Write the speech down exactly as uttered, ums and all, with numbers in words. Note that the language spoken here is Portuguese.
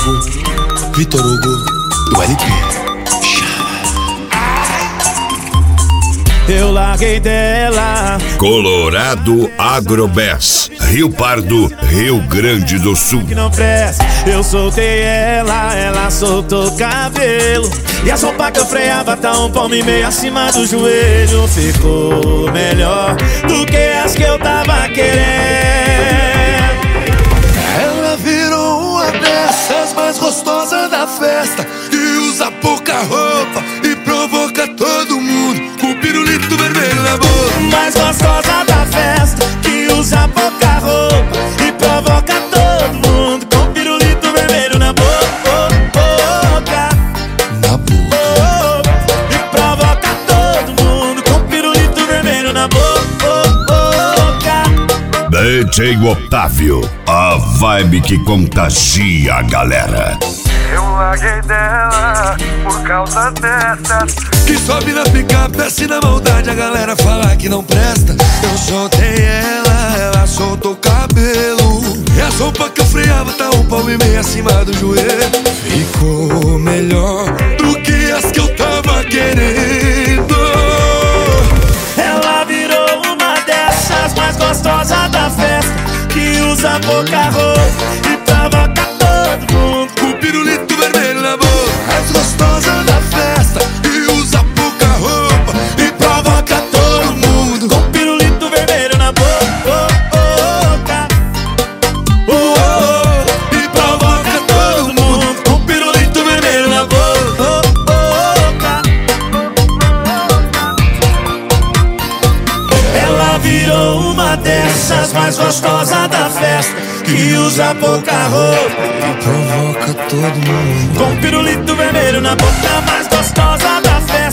Hugo, Vitor Hugo e o L P. Eu larguei dela. Colorado Agrobés, Rio Pardo, Rio Grande do Sul. Que não presta, eu soltei ela, ela soltou o cabelo. E a sopa que eu freava tá um palmo e meio acima do joelho. Ficou melhor do que as que eu tava querendo. Ela virou uma dessas mais gostosas da festa, que usa pouca roupa e provoca todo mundo com pirulito vermelho na boca. Mais gostosa da festa, que usa pouca roupa e provoca todo mundo com pirulito vermelho na boca. Na boca. E provoca todo mundo com pirulito vermelho na boca. D J Otávio, a vibe que contagia a galera. Eu larguei dela por causa dessas Que sobe na picape, desce na maldade, a galera fala que não presta. Eu soltei ela, ela soltou o cabelo. E a sopa que eu freava tá um palmo e meio acima do joelho. Ficou melhor do que as que eu tava querendo. Ela virou uma dessas mais gostosas da festa, que usa pouca roupa e provoca todo mundo com pirulito vermelho na boca. Mais gostosa da festa, que usa pouca roupa e provoca todo mundo com pirulito vermelho na boca. Oh, oh, e provoca todo mundo com pirulito vermelho na boca. Ela virou uma dessas mais gostosas da festa, que usa pouca roupa e provoca todo mundo com pirulito vermelho na boca. Mais gostosa da festa,